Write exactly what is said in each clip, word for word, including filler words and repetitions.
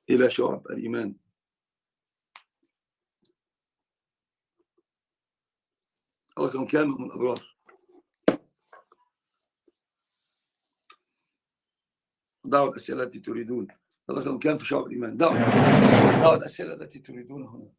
إلى شعب الإيمان. رقم كام من الأبرار؟ ضعوا الأسئلة التي تريدون. رقم كام في شعب الإيمان؟ ضعوا الأسئلة, ضعوا الأسئلة التي تريدون هنا.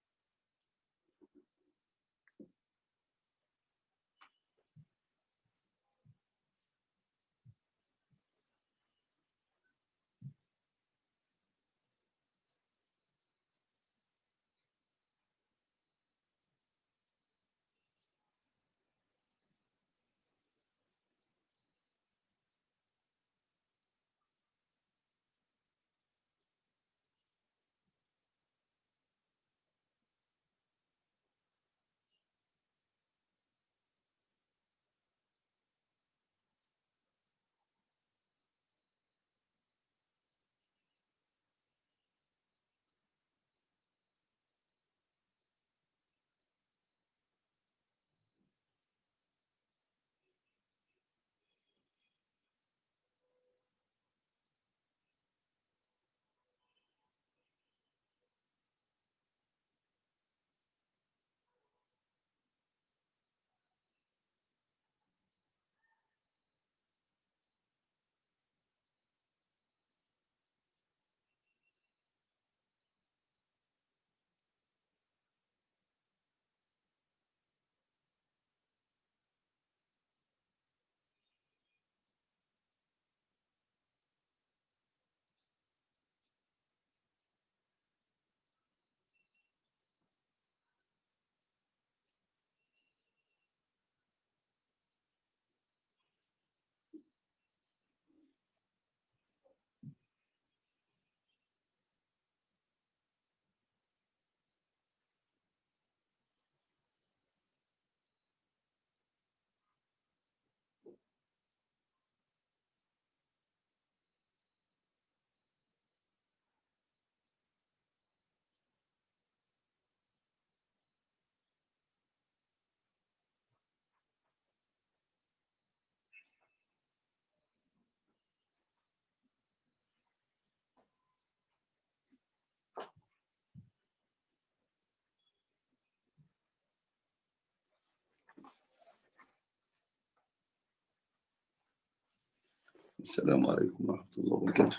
السلام عليكم ورحمة الله وبركاته.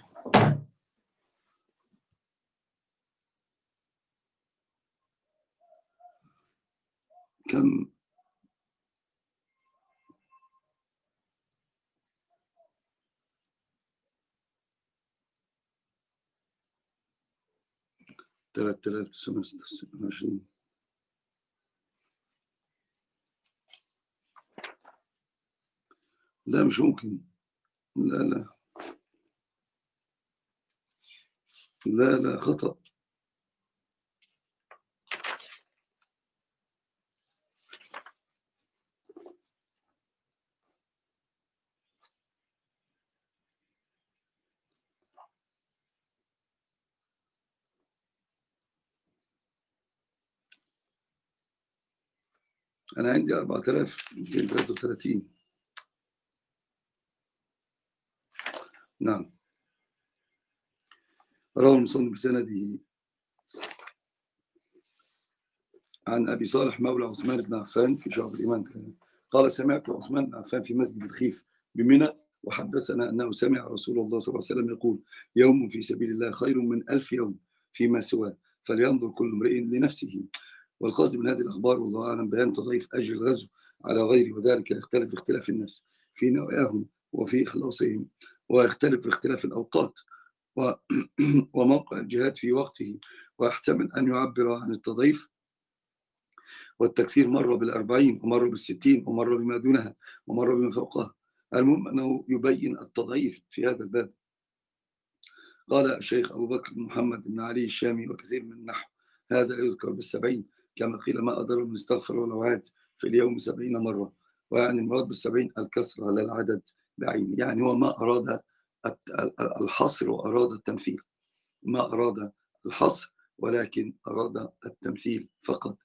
كم ثلاثة آلاف وتسعمائة وستة وعشرين. لا مش ممكن. لا لا لا لا خطأ. أنا عندي أربعة آلاف ومئتين وثلاثة وثلاثين. نعم. رواه المصنف بسنده عن أبي صالح مولى عثمان بن عفان في شعب الإيمان قال سمعت عثمان بن عفان في مسجد الخيف بمنى وحدثنا أنه سمع رسول الله صلى الله عليه وسلم يقول يوم في سبيل الله خير من ألف يوم فيما سواه فلينظر كل امرئ لنفسه. والقصد من هذه الأخبار والله أعلم بيان تضعيف أجر الغزو على غيره، وذلك يختلف باختلاف الناس في نوعهم وفي إخلاصهم، ويختلف باختلاف الأوقات وموقع الجهاد في وقته، ويحتمل أن يعبر عن التضعيف والتكثير مرة بالأربعين ومرة بالستين ومرة بما دونها ومرة بما فوقها. المهم أنه يبين التضعيف في هذا الباب. قال الشيخ أبو بكر محمد بن علي الشامي وكثير من النحو هذا يذكر بالسبعين كما قيل ما أضر من استغفر ولو عاد في اليوم سبعين مرة، ويعني المراد بالسبعين الكثرة لا العدد بعينه. يعني هو ما أراد الحصر وأراد التمثيل، ما أراد الحصر ولكن أراد التمثيل فقط.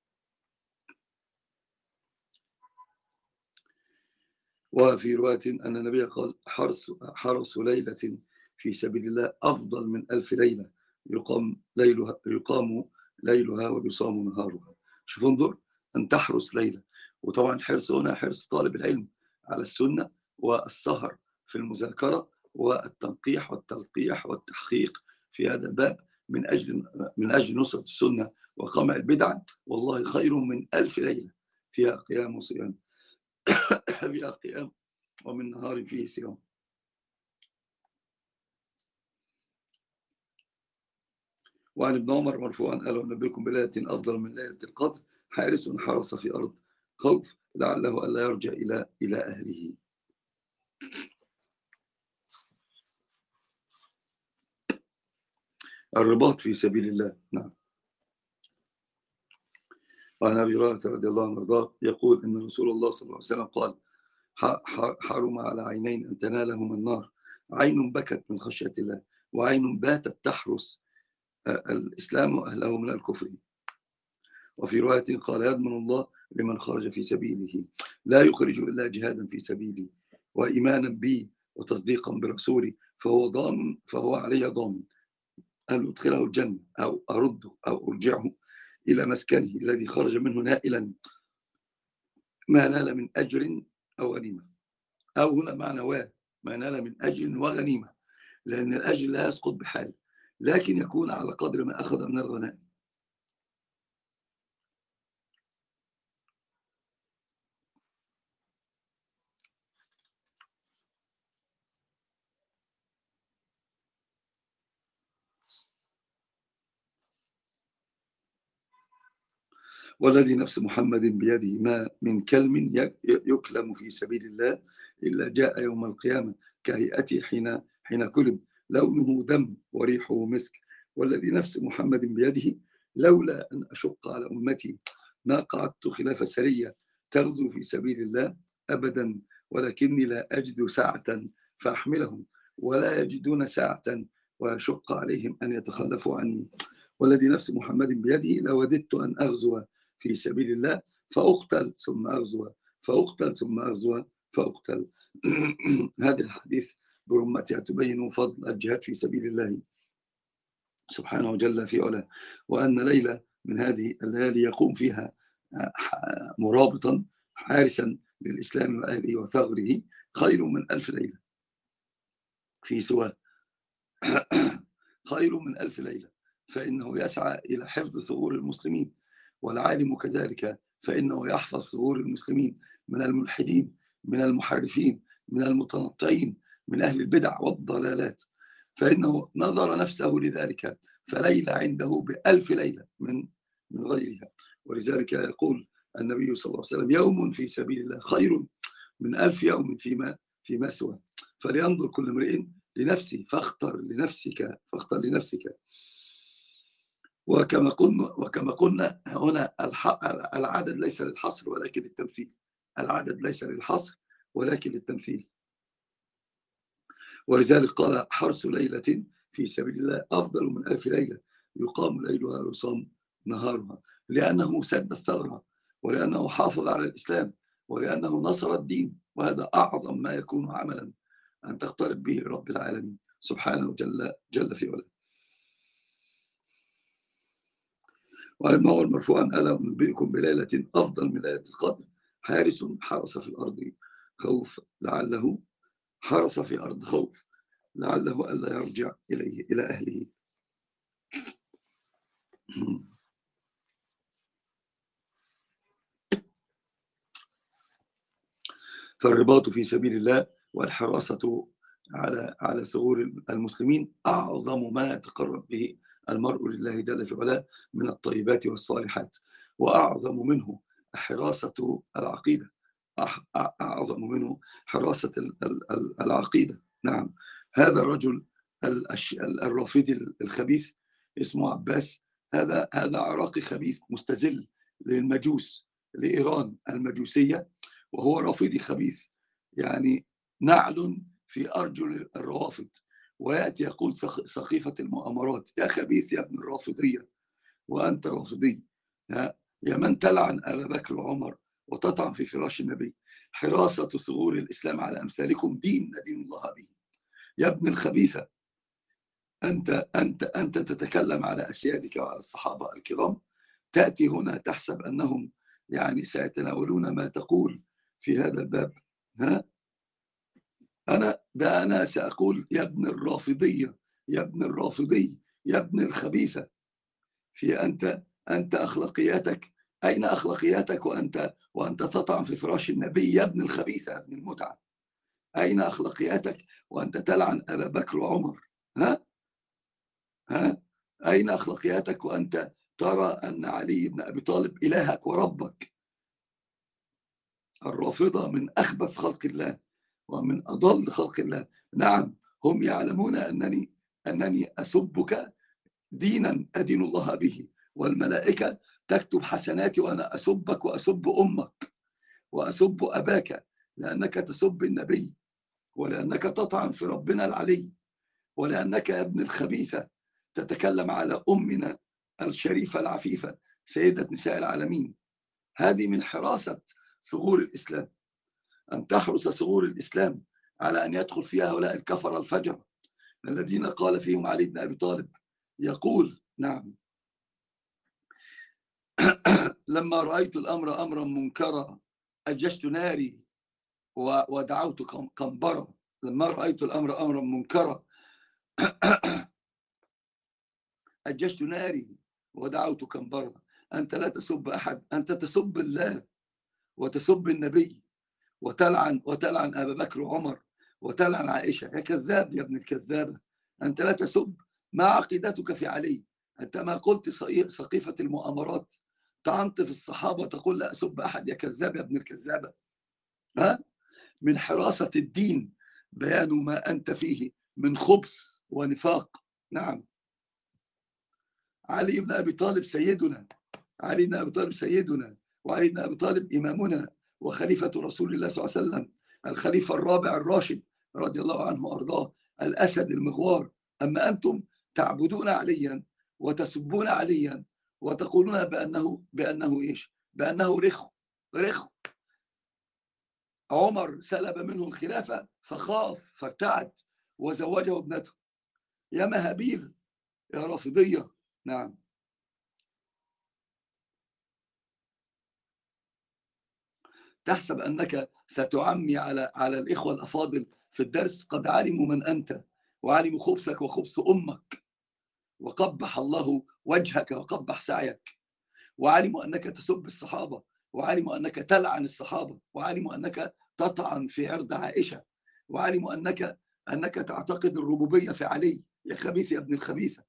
وفي رواية أن النبي قال حرس, حرس ليلة في سبيل الله أفضل من ألف ليلة يقام ليلها يقام ليلها ويصام نهارها. شوف انظر، أن تحرس ليلة. وطبعا الحرص هنا حرص طالب العلم على السنة والسهر في المذاكرة والتنقيح والتلقيح والتحقيق في هذا الباب من أجل من أجل نصرة السنة وقمع البدع، والله خير من ألف ليلة فيها قيام وصيام فيها قيام ومن نهار فيه صيام. وعن ابن عمر مرفوعا قال نبيكم بليلة أفضل من ليلة القدر حارس حرس في أرض خوف لعله ألا يرجع إلى إلى أهله. الرباط في سبيل الله. نعم. وعن أبي هريرة رضي الله عنه وارضاه يقول إن رسول الله صلى الله عليه وسلم قال حرم على عينين أن تنالهما النار، عين بكت من خشية الله وعين باتت تحرس الإسلام وأهله من الكفر. وفي رواية قال يضمن الله لمن خرج في سبيله لا يخرج إلا جهادا في سبيلي وإيمانا بي وتصديقا برسولي فهو ضامن فهو علي ضامن أن أدخله الجنة أو أرده أو أرجعه إلى مسكنه الذي خرج منه نائلا ما نال من أجر أو غنيمة. أو هنا معنى و ما نال من أجر وغنيمة، لأن الأجر لا يسقط بحال لكن يكون على قدر ما أخذ من الغنائم. والذي نفس محمد بيده ما من كلم يكلم في سبيل الله إلا جاء يوم القيامة كهيئته حين حين كلم لونه دم وريحه مسك. والذي نفس محمد بيده لولا أن أشق على أمتي ما قعدت خلاف سرية تغزو في سبيل الله أبدا، ولكني لا أجد ساعة فأحملهم ولا يجدون ساعة ويشق عليهم أن يتخلفوا عني. والذي نفس محمد بيده لوددت أن أغزو في سبيل الله فأقتل ثم أغزو فأقتل ثم أغزو فأقتل. هذه الحديث برمتها تبين فضل الجهاد في سبيل الله سبحانه وجل في علاه، وأن ليلة من هذه الليالي يقوم فيها مرابطا حارسا للإسلام وأهله وثغره خير من ألف ليلة في سواه خير من ألف ليلة، فإنه يسعى إلى حفظ ثغور المسلمين، والعالم كذلك فإنه يحفظ ثغور المسلمين من الملحدين من المحرفين من المتنطعين من أهل البدع والضلالات، فإنه نظر نفسه لذلك فليلة عنده بألف ليلة من من غيرها. ولذلك يقول النبي صلى الله عليه وسلم يوم في سبيل الله خير من ألف يوم فيما في مسوى، فلينظر كل امرئ لنفسه فاختر لنفسك فاختر لنفسك. وكما قلنا وكما قلنا هنا العدد ليس للحصر ولكن للتمثيل، العدد ليس للحصر ولكن للتمثيل. ولذلك قال حرس ليلة في سبيل الله أفضل من ألف ليلة يقام ليلها ويصام نهارها، لأنه سد الثغرة ولأنه حافظ على الإسلام ولأنه نصر الدين، وهذا أعظم ما يكون عملا أن تقترب به رب العالمين سبحانه جل, جل في علاه. وعن ابن عمر مرفوعا ألا أنبئكم بليلة أفضل من ليلة القدر حارس حرس في الأرض خوف لعله حرس في الأرض خوف لعله ألا يرجع إليه إلى أهله. فالرباط في سبيل الله والحراسة على على ثغور المسلمين أعظم ما يتقرب به المرء لله جل في علاه من الطيبات والصالحات، وأعظم منه حراسة العقيدة أعظم منه حراسة العقيدة. نعم، هذا الرجل الرافضي الخبيث اسمه عباس، هذا هذا عراقي خبيث مستذل للمجوس لإيران المجوسية، وهو رافضي خبيث يعني نعل في أرجل الروافض، ويأتي يقول سقيفة المؤامرات يا خبيث يا ابن الرافضية وأنت رافضي يا من تلعن أبا بكر وعمر وتطعن في فراش النبي، حراسة ثغور الإسلام على أمثالكم دين ندين الله به. يا ابن الخبيثة أنت أنت أنت تتكلم على أسيادك وعلى الصحابة الكرام، تأتي هنا تحسب أنهم يعني سيتناولون ما تقول في هذا الباب. ها أنا ده أنا سأقول يا ابن الرافضية، يا ابن الرافضي، يا ابن الخبيثة. في أنت أنت أخلاقياتك، أين أخلاقياتك وأنت وأنت تطعن في فراش النبي يا ابن الخبيثة يا ابن المتعة؟ أين أخلاقياتك وأنت تلعن أبا بكر وعمر؟ ها ها أين أخلاقياتك وأنت ترى أن علي بن أبي طالب إلهك وربك؟ الرافضة من أخبث خلق الله ومن أضل خلق الله. نعم، هم يعلمون أنني أنني أسبك دينا أدين الله به، والملائكة تكتب حسناتي وأنا أسبك وأسب أمك وأسب أباك، لأنك تسب النبي، ولأنك تطعن في ربنا العلي، ولأنك يا ابن الخبيثة تتكلم على أمنا الشريفة العفيفة سيدة نساء العالمين. هذه من حراسة ثغور الإسلام، أن تحرس ثغور الإسلام على أن يدخل فيها هؤلاء الكفر الفجر الذين قال فيهم علي بن أبي طالب، يقول نعم لما رأيت الأمر أمرا منكرا أججت ناري ودعوت قنبرا. لما رأيت الأمر أمرا منكرا أججت ناري ودعوت قنبرا. أنت لا تسب أحد، أنت تسب الله وتسب النبي وتلعن وتلعن أبا بكر وعمر وتلعن عائشة. يا كذاب يا ابن الكذابة، أنت لا تسب. ما عقيدتك في علي؟ أنت ما قلت سقيفة المؤامرات طعنت في الصحابة تقول لا أسب أحد؟ يا كذاب يا ابن الكذابة. ها؟ من حراسة الدين بيان ما أنت فيه من خبث ونفاق. نعم، علي بن أبي طالب سيدنا، علي بن أبي طالب سيدنا، وعلي بن أبي طالب إمامنا وخليفة رسول الله صلى الله عليه وسلم، الخليفة الرابع الراشد رضي الله عنه وأرضاه، الأسد المغوار. أما أنتم تعبدون عليا وتسبون عليا وتقولون بأنه بأنه إيش؟ بأنه رخو رخو. عمر سلب منه الخلافة فخاف فارتعد وزوجه ابنته. يا مهابيل يا رافضية. نعم، تحسب أنك ستعمي على على الإخوة الأفاضل في الدرس. قد علموا من أنت وعلموا خبثك وخبث أمك، وقبح الله وجهك وقبح سعيك، وعلموا أنك تسب الصحابة، وعلموا أنك تلعن الصحابة، وعلموا أنك تطعن في عرض عائشة، وعلموا أنك أنك تعتقد الربوبية في علي. يا خبيث يا ابن الخبيثة.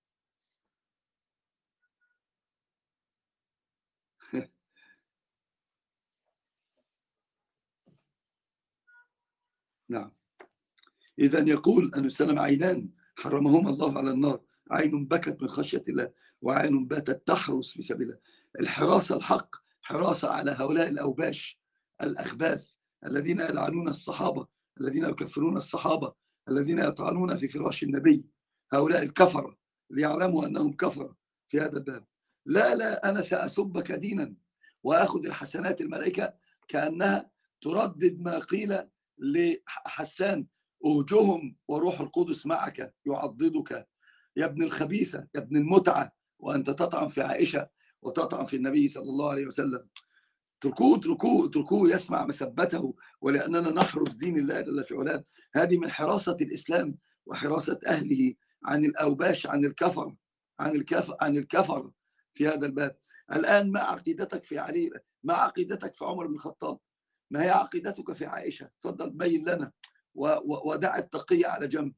نعم، إذا يقول أن السلام عينان حرمهما الله على النار، عين بكت من خشية الله وعين باتت تحرس في سبيل الله. الحراسة الحق حراسة على هؤلاء الأوباش الأخباث الذين يلعنون الصحابة، الذين يكفرون الصحابة، الذين يطعنون في فراش النبي. هؤلاء الكفرة ليعلموا أنهم كفرة في هذا الباب. لا لا أنا سأسبك دينا وأخذ الحسنات الملائكة كأنها تردد ما قيل لحسان: أهجهم وروح القدس معك يعضدك يا ابن الخبيثة يا ابن المتعة، وأنت تطعن في عائشة وتطعن في النبي صلى الله عليه وسلم. اتركوه اتركوه اتركوه يسمع مسبته، ولأننا نحرس دين الله جل في علاه. هذه من حراسة الإسلام وحراسة أهله عن الأوباش، عن الكفر، عن الكفر عن الكفر في هذا الباب. الآن ما عقيدتك في علي؟ ما عقيدتك في عمر بن الخطاب؟ ما هي عقيدتك في عائشة؟ تفضل بين لنا ودع التقية على جنب.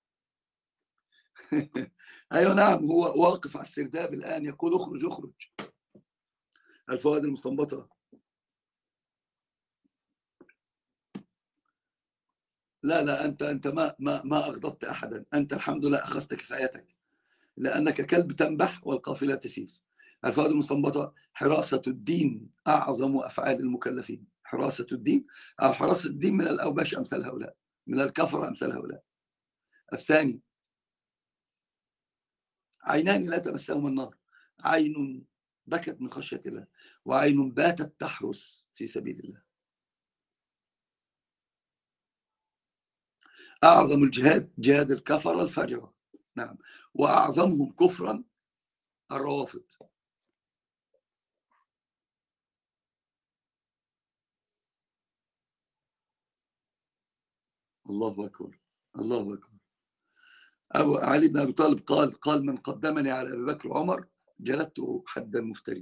أيوة نعم، هو واقف على السرداب الآن يقول اخرج اخرج. الفوائد المستنبطة. لا لا أنت أنت ما ما ما أغضبت أحدا، أنت الحمد لله أخذت كفايتك لأنك كلب تنبح والقافلة تسير. الفوائد المستنبطة: حراسة الدين أعظم أفعال المكلفين. حراسة الدين أو حراسة الدين من الأوباش أمثال هؤلاء، من الكفر أمثال هؤلاء. الثاني: عينان لا تمسهما النار، عين بكت من خشية الله وعين باتت تحرس في سبيل الله. أعظم الجهاد جهاد الكفر الفجر. نعم. وأعظمهم كفرا الروافض. الله أكبر، الله أكبر. أبو علي بن أبي طالب قال قال من قدمني على أبي بكر وعمر جلدته حد المفتري.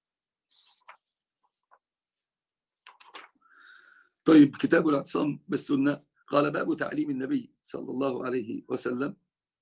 طيب، كتاب الاعتصام بالسنة قال باب تعليم النبي صلى الله عليه وسلم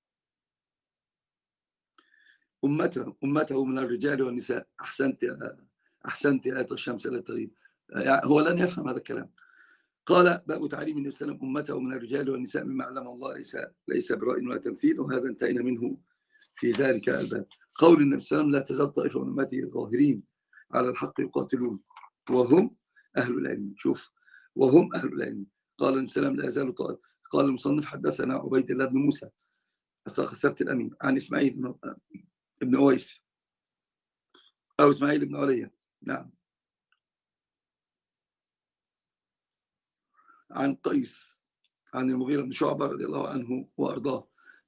أمته أمته من الرجال والنساء. أحسنت أحسنت يا آية الشمس لا تغيب. يعني هو لن يفهم هذا الكلام. قال باب تعليم النبي صلى الله عليه وسلم أمته من الرجال والنساء مما علمه الله، ليس ليس برأي ولا تمثيل، وهذا انتهينا منه في ذلك الباب. قول النبي صلى الله عليه وسلم لا تزال طائفة من أمتي ظاهرين على الحق يقاتلون وهم أهل العلم. شوف، وهم أهل العلم. قال النبي صلى الله عليه وسلم لا يزال طائفة. قال المصنف حدثنا عبيد الله بن موسى السبت الأمين عن إسماعيل بن أويس أو إسماعيل بن عليا، نعم، عن قيس عن المغيرة بن شعبة رضي الله عنه وأرضاه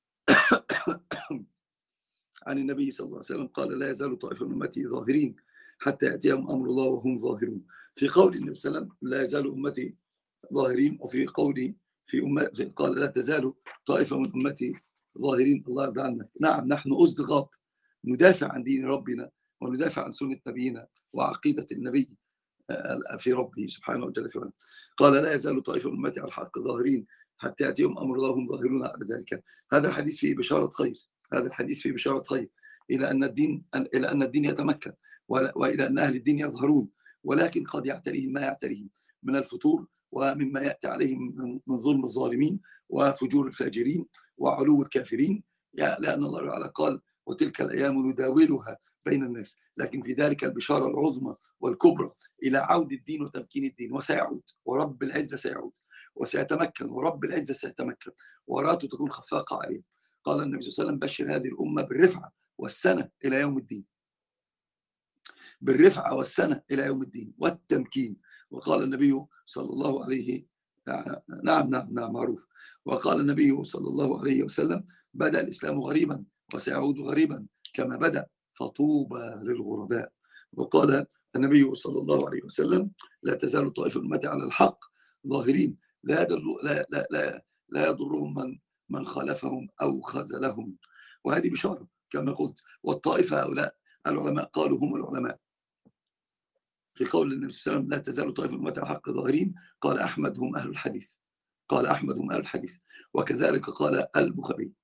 عن النبي صلى الله عليه وسلم قال لا يزال طائفة من أمتي ظاهرين حتى يأتيهم أمر الله وهم ظاهرون. في قول النبي صلى الله عليه وسلم لا يزال أمتي ظاهرين، وفي قولي في أمتي قال لا تزال طائفة من أمتي ظاهرين. الله يرضى عنك. نعم، نحن أصدقاء ندافع عن دين ربنا وندافع عن سنة نبينا وعقيدة النبي في ربه سبحانه وتعالى. قال لا يزال طائفة من أمتي على الحق ظاهرين حتى يأتيهم أمر الله وهم ظاهرون على ذلك. هذا الحديث فيه بشارة خير، هذا الحديث فيه بشارة خير إلى أن الدين إلى أن الدين يتمكن، وإلى أن أهل الدين يظهرون، ولكن قد يعتريهم ما يعتريهم من الفتور ومما يأتي عليهم من ظلم الظالمين وفجور الفاجرين وعلو الكافرين، لأن الله تعالى قال وتلك الأيام نداولها بين الناس. لكن في ذلك البشارة العظمى والكبرى إلى عود الدين وتمكين الدين، وسيعود، ورب العزة سيعود وسيتمكن، ورب العزة سيتمكن، وراته تكون خفاقة عليه. قال النبي صلى الله عليه وسلم بشر هذه الأمة بالرفعة والسنة إلى يوم الدين، بالرفعة والسنة إلى يوم الدين والتمكين. وقال النبي صلى الله عليه نعم نعم نعم معروف. وقال النبي صلى الله عليه وسلم بدأ الإسلام غريبا وسيعود غريبا كما بدأ، فطوبى للغرباء. وقال النبي صلى الله عليه وسلم لا تزال طائفة أمتي على الحق ظاهرين لا لا لا لا, لا يضرهم من من خالفهم أو خذلهم. وهذه بشارة كما قلت. والطائفة هؤلاء العلماء قالوا هم العلماء. في قول النبي صلى الله عليه وسلم لا تزال طائفة من أمتي على الحق ظاهرين، قال أحمد هم أهل الحديث، قال أحمد هم أهل الحديث، وكذلك قال البخاري.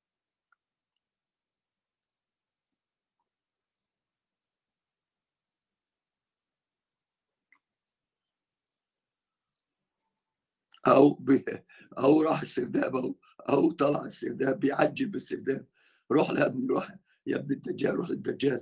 أو ب... أو راح السرداب أو أو طلع السرداب بيعجل بالسرداب. روح يا ابني، روح يا ابن الدجال، روح للدجال.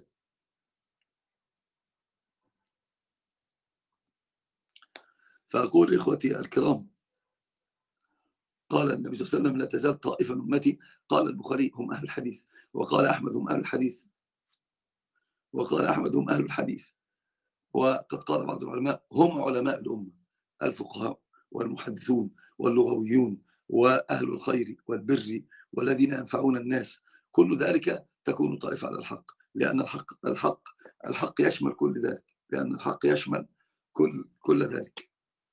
فأقول إخوتي الكرام، قال النبي صلى الله عليه وسلم لا تزال طائفة من أمتي، قال البخاري هم أهل الحديث، وقال أحمد هم أهل الحديث، وقال أحمد هم أهل الحديث. وقد قال بعض العلماء هم علماء الأمة، الفقهاء والمحدثون واللغويون وأهل الخير والبر والذين ينفعون الناس. كل ذلك تكون طائفة على الحق، لأن الحق الحق الحق يشمل كل ذلك، لأن الحق يشمل كل كل ذلك.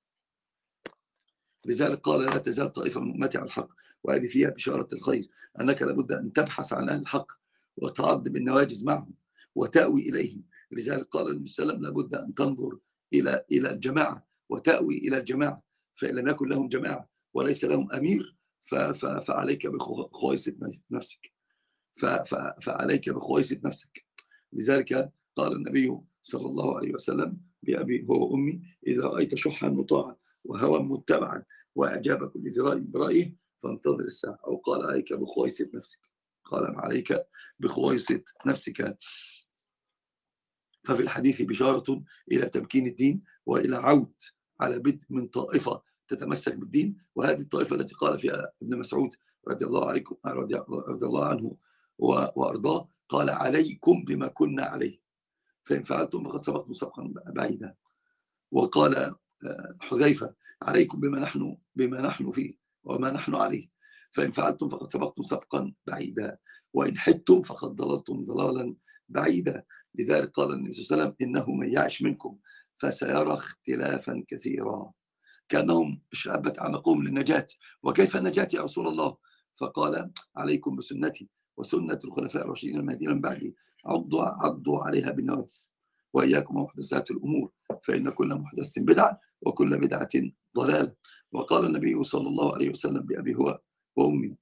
لذلك قال لا تزال طائفة من أمتي على الحق، وهذه فيها بشارة الخير، أنك لابد أن تبحث عن أهل الحق وتعض بالنواجز معهم وتأوي إليهم. لذلك قال النبي صلى الله عليه وسلم لابد أن تنظر إلى إلى الجماعة وتأوي إلى الجماعة، فإن لم يكن لهم جماعة وليس لهم أمير فعليك بخويصة نفسك، فعليك بخويصة نفسك. لذلك قال النبي صلى الله عليه وسلم بأبي هو وأمي إذا رأيت شحا مطاعا وهوى متبعا وإعجاب كل ذي رأي برأيه فانتظر الساعة. أو قال عليك بخويصة نفسك، قال عليك بخويصة نفسك. ففي الحديث بشارة إلى تمكين الدين وإلى عود على بدء من طائفة تتمسك بالدين، وهذه الطائفة التي قال فيها ابن مسعود رضي الله عنه رضي الله عنه وأرضاه قال عليكم بما كنا عليه فإن فعلتم فقد سبقتم سبقا بعيدا. وقال حذيفة عليكم بما نحن بما نحن فيه وما نحن عليه فإن فعلتم فقد سبقتم سبقا بعيدا. وإن حدتم فقد ضللتم ضلالا بعيدا. لذلك قال النبي صلى الله عليه وسلم إنه من يعش منكم فسيرى اختلافا كثيرا. كأنهم شابت عنقهم للنجاة. وكيف النجاة يا رسول الله؟ فقال عليكم بسنتي وسنة الخلفاء الراشدين المهديين من بعدي عضوا عضوا عليها بالنواجذ وإياكم ومحدثات الأمور فإن كل محدثة بدعة وكل بدعة ضلالة. وقال النبي صلى الله عليه وسلم بأبي هو وأمي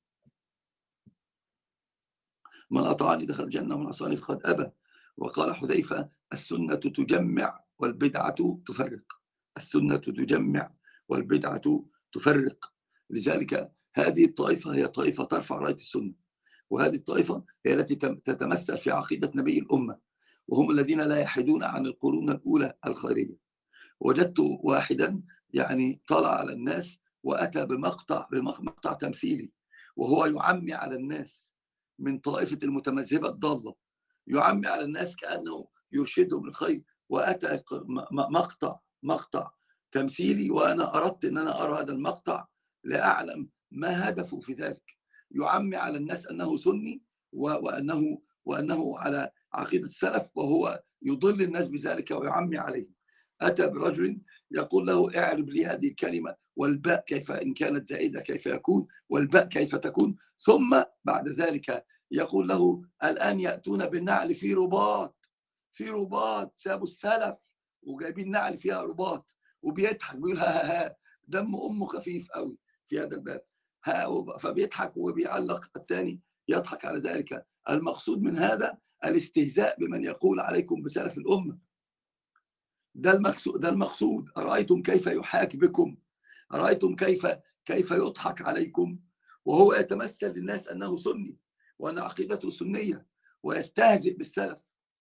من أطاعني دخل الجنة ومن عصاني فقد أبى. وقال حذيفة السنة تجمع والبدعة تفرق. السنة تجمع والبدعة تفرق. لذلك هذه الطائفة هي طائفة ترفع راية السنة، وهذه الطائفة هي التي تتمثل في عقيدة نبي الأمة، وهم الذين لا يحيدون عن القرون الأولى الخيرية. وجدت واحدا يعني طلع على الناس وأتى بمقطع بمقطع تمثيلي وهو يعمي على الناس من طائفة المتمذهبة الضالة، يعمي على الناس كأنه يرشدهم للخير، وأتى مقطع مقطع تمثيلي وأنا أردت أن أنا أرى هذا المقطع لأعلم ما هدفه في ذلك. يعمي على الناس أنه سني وأنه وأنه على عقيدة السلف، وهو يضل الناس بذلك ويعمي عليهم. أتى برجل يقول له اعرب لي هذه الكلمة والباء كيف إن كانت زائدة كيف يكون والباء كيف تكون، ثم بعد ذلك يقول له الآن يأتون بالنعل في رباط في رباط سابوا السلف وجايبين نعل فيها رباط، وبيضحك بيقول ها ها ها دم أمه خفيف قوي في هذا الباب، ها فبيضحك وبيعلق الثاني يضحك على ذلك. المقصود من هذا الاستهزاء بمن يقول عليكم بسلف الأمة. ده المقصود ده المقصود أرأيتم كيف يحاك بكم؟ أرأيتم كيف كيف يضحك عليكم وهو يتمثل للناس أنه سني وأن عقيدته سنية ويستهزئ بالسلف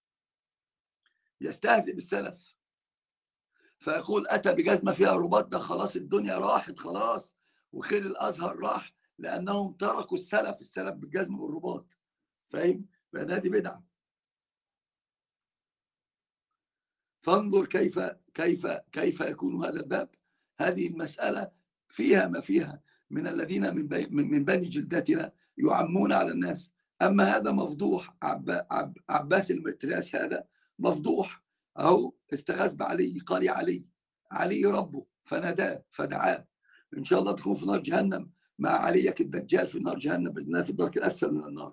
يستهزئ بالسلف فيقول أتى بجزمة فيها رباط، ده خلاص الدنيا راحت خلاص وخير الأزهر راح لأنهم تركوا السلف السلف بالجزمة والرباط. فاهم؟ بأن هذه بدعة. فانظر كيف كيف كيف يكون هذا الباب. هذه المسألة فيها ما فيها من الذين من من بني جلدتنا يعمون على الناس. أما هذا مفضوح، عب عب عباس المتراس هذا مفضوح، أو استغاث بعلي قال يا علي، علي ربه فناداه فدعاه. إن شاء الله تكون في نار جهنم مع عليك الدجال في نار جهنم بإذن الله في الدرك الأسفل من النار.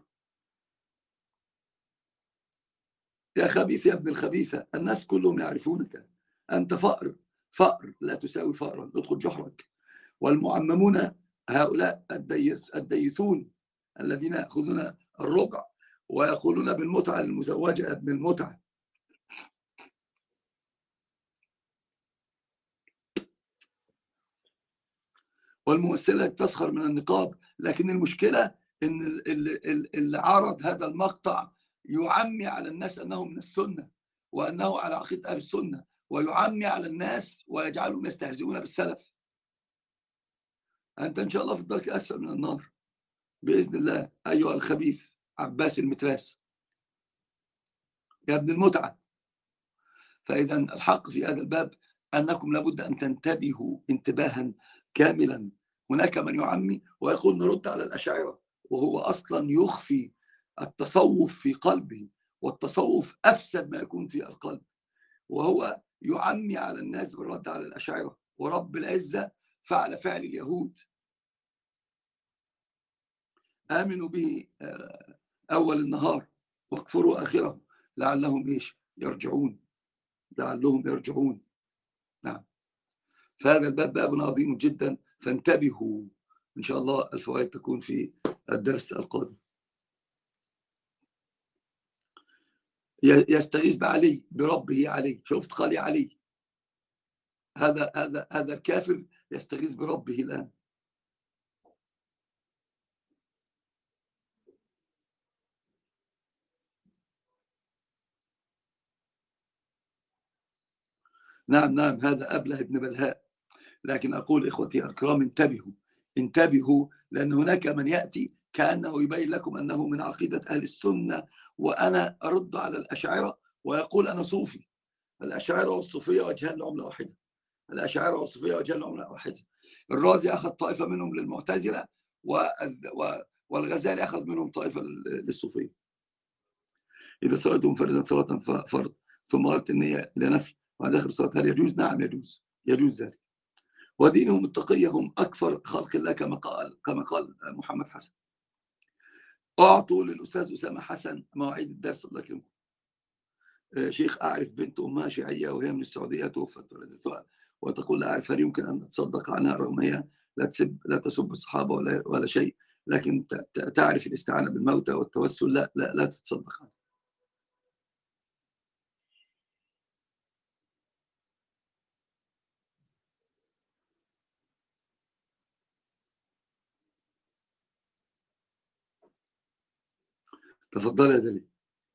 يا خبيث يا ابن الخبيثة الناس كلهم يعرفونك، أنت فأر فأر لا تساوي فأرا ادخل جحرك. والمعممون هؤلاء الديث الديثون الذين يأخذون الربع ويقولون بالمتعة المزوجة ابن المتعة. والممثلة تسخر من النقاب، لكن المشكلة إن اللي عرض هذا المقطع يعمي على الناس أنه من السنة وأنه على عقيدة أهل السنة، ويعمي على الناس ويجعلهم يستهزئون بالسلف. أنت إن شاء الله في الدرك الأسفل من النار بإذن الله أيها الخبيث عباس المتراس يا ابن المتعة. فإذا الحق في هذا الباب أنكم لابد أن تنتبهوا انتباها كاملا. هناك من يعمي ويقول نرد على الأشاعرة وهو أصلا يخفي التصوف في قلبه، والتصوف أفسد ما يكون في القلب، وهو يعمي على الناس بالرد على الأشاعرة. ورب العزة فعل فعل اليهود، آمنوا به أول النهار واكفروا آخره لعلهم إيش يرجعون لعلهم يرجعون. نعم. فهذا الباب باب عظيم جدا، فانتبهوا إن شاء الله. الفوائد تكون في الدرس القادم. يستغيث بعلي بربه علي. شفت قال يا علي، هذا هذا هذا الكافر يستغيث بربه الآن. نعم نعم هذا أبله ابن بلهاء. لكن أقول إخوتي الكرام انتبهوا انتبهوا، لأن هناك من يأتي كأنه يبين لكم أنه من عقيدة أهل السنة، وأنا أرد على الأشاعرة ويقول أنا صوفي. الأشاعرة والصوفية وجهان لعملة واحدة. الأشاعرة والصوفية وجهان لعملة واحدة. الرازي أخذ طائفة منهم للمعتزلة والغزالي أخذ منهم طائفة للصوفية. إذا صليت منفردا صلاة فرض ثم غيرت النية إلى نفل وعند آخر الصلاة هل يجوز؟ نعم يجوز، يجوز ذلك. ودينهم التقية هم أكثر خلق الله كما قال كما قال محمد حسن. أعطوا للأستاذ أسامة حسن مواعيد الدرس الله يكرمكم. شيخ أعرف بنت أمها شيعية وهي من السعودية توفت ولدتها وتقول لا أعرف هل يمكن أن أتصدق عنها رغم هي لا تسب لا تسب الصحابة ولا ولا شيء، لكن تعرف الاستعانة بالموتى والتوسل لا لا, لا تتصدق عنها. تفضل يا دليل.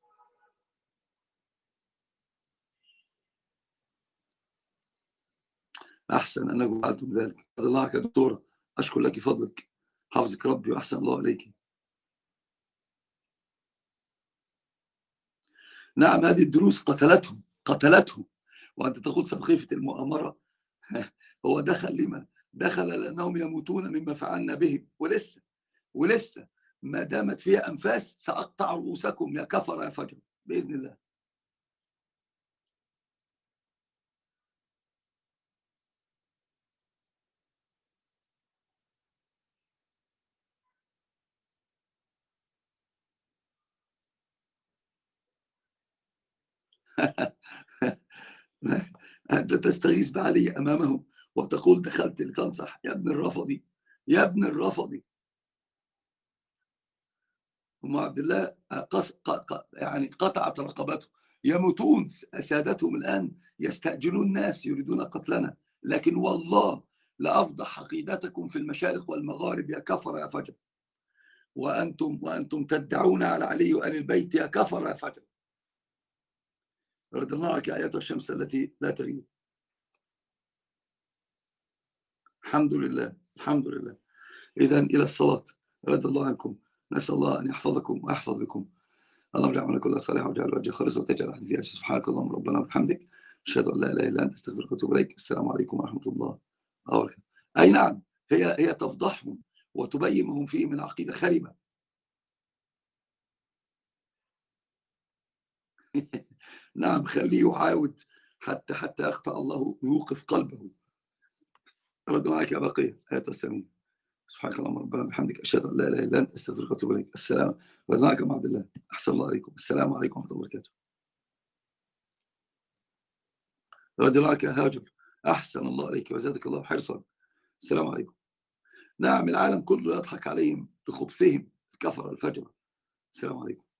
أحسن أنكم فعلتم ذلك. فضل الله يا دكتورة، أشكر لك فضلك، حفظك ربي وأحسن الله عليك. نعم هذه الدروس قتلتهم قتلتهم وأنت تقول سقيفة المؤامرة. هو دخل لما؟ دخل لأنهم يموتون مما فعلنا بهم، ولسه ولسه ما دامت فيها أنفاس سأقطع رؤوسكم يا كفر يا فجر بإذن الله. أنت تستغيث بعلي أمامهم وتقول دخلت لتنصح. يا ابن الرفضي، يا ابن الرفضي. أم عبد الله قص... ق... يعني قطعت رقبته. يموتون سادتهم الآن، يستأجرون الناس يريدون قتلنا، لكن والله لأفضح عقيدتكم في المشارق والمغارب يا كفر يا فجر. وأنتم وأنتم تدعون على علي وآل البيت يا كفر يا فجر. رد الله عنك آيات الشمس التي لا تغيب. الحمد لله الحمد لله. إذا إلى الصلاة. رد الله عنكم. نسأل الله أن يحفظكم ويحفظ بكم. اللهم اجعلنا كل صالح وجعل وجه خالص وتجعل احد فيها. سبحانك اللهم ربنا وبحمدك اشهد ان لا اله الا انت استغفرك واتوب اليك. السلام عليكم ورحمه الله وبركاته. اي نعم هي هي تفضحهم وتبين ما هم فيه من عقيده خربه. نعم خليه يعاود حتى حتى يقطع الله ويوقف قلبه. رد معك يا بقيه ايات السمين. سبحانك اللهم ربنا وبحمدك اشهد ان لا اله الا انت استغفرك واتوب اليك. السلام. رد معك يا عبد الله. احسن الله عليكم. السلام عليكم ورحمه الله وبركاته. رد معك يا هاجر. أحسن الله عليك وزادك الله حرصا. السلام عليكم. نعم العالم كله يضحك عليهم بخبثهم الكفر الفجر. السلام عليكم.